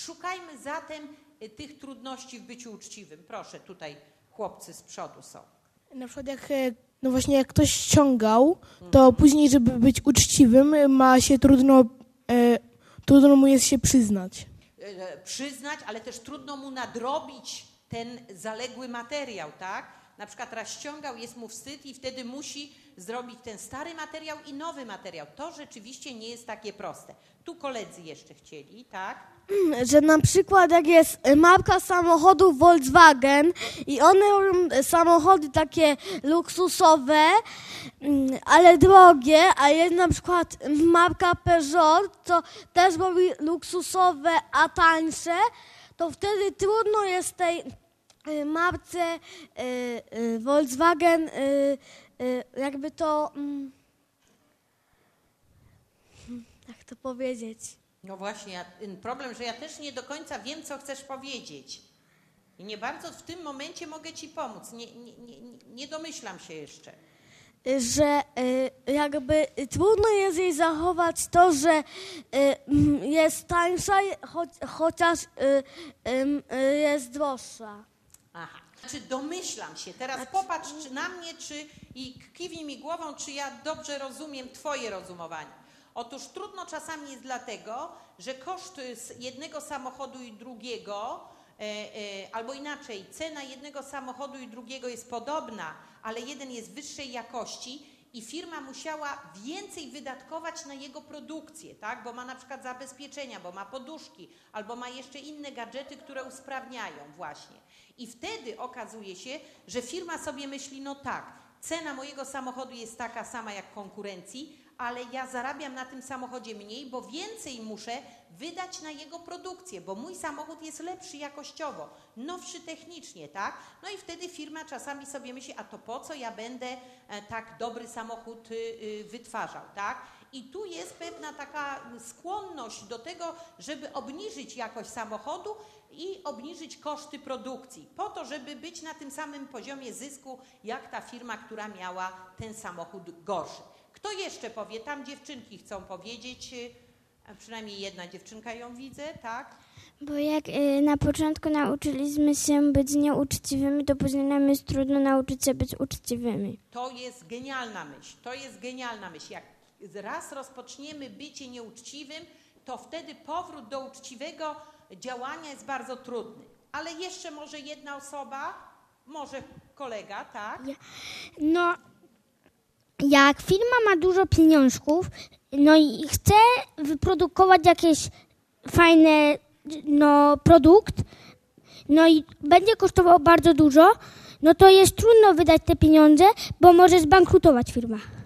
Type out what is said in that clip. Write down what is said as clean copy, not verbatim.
Szukajmy zatem tych trudności w byciu uczciwym. Proszę, tutaj chłopcy z przodu są. Na przykład jak ktoś ściągał, to później, żeby być uczciwym, ma się trudno mu jest się przyznać. Przyznać, ale też trudno mu nadrobić ten zaległy materiał, tak? Na przykład raz ściągał, jest mu wstyd i wtedy musi zrobić ten stary materiał i nowy materiał. To rzeczywiście nie jest takie proste. Tu koledzy jeszcze chcieli, tak? Że na przykład jak jest marka samochodów Volkswagen i one robią samochody takie luksusowe, ale drogie, a jest na przykład marka Peugeot, co też robi luksusowe, a tańsze, to wtedy trudno jest tej marce Volkswagen jakby to, jak to powiedzieć? No właśnie, problem, że ja też nie do końca wiem, co chcesz powiedzieć. I nie bardzo w tym momencie mogę ci pomóc. Nie domyślam się jeszcze. Że jakby trudno jest jej zachować to, że jest tańsza, chociaż jest droższa. Aha. Znaczy domyślam się. Teraz popatrz na mnie i kiwnij mi głową, czy ja dobrze rozumiem twoje rozumowanie. Otóż trudno czasami jest dlatego, że koszt jednego samochodu i drugiego, albo inaczej, cena jednego samochodu i drugiego jest podobna, ale jeden jest wyższej jakości i firma musiała więcej wydatkować na jego produkcję, tak? Bo ma na przykład zabezpieczenia, bo ma poduszki, albo ma jeszcze inne gadżety, które usprawniają właśnie. I wtedy okazuje się, że firma sobie myśli, no tak, cena mojego samochodu jest taka sama jak konkurencji, ale ja zarabiam na tym samochodzie mniej, bo więcej muszę wydać na jego produkcję, bo mój samochód jest lepszy jakościowo, nowszy technicznie, tak? No i wtedy firma czasami sobie myśli, a to po co ja będę tak dobry samochód wytwarzał, tak? I tu jest pewna taka skłonność do tego, żeby obniżyć jakość samochodu i obniżyć koszty produkcji, po to, żeby być na tym samym poziomie zysku, jak ta firma, która miała ten samochód gorszy. Kto jeszcze powie? Tam dziewczynki chcą powiedzieć, przynajmniej jedna dziewczynka ją widzę, tak? Bo jak na początku nauczyliśmy się być nieuczciwymi, to później nam jest trudno nauczyć się być uczciwymi. To jest genialna myśl, to jest genialna myśl. Jak raz rozpoczniemy bycie nieuczciwym, to wtedy powrót do uczciwego działania jest bardzo trudny. Ale jeszcze może jedna osoba, może kolega, tak? No, jak firma ma dużo pieniążków, no i chce wyprodukować jakieś fajne produkt, no i będzie kosztował bardzo dużo, no to jest trudno wydać te pieniądze, bo może zbankrutować firma.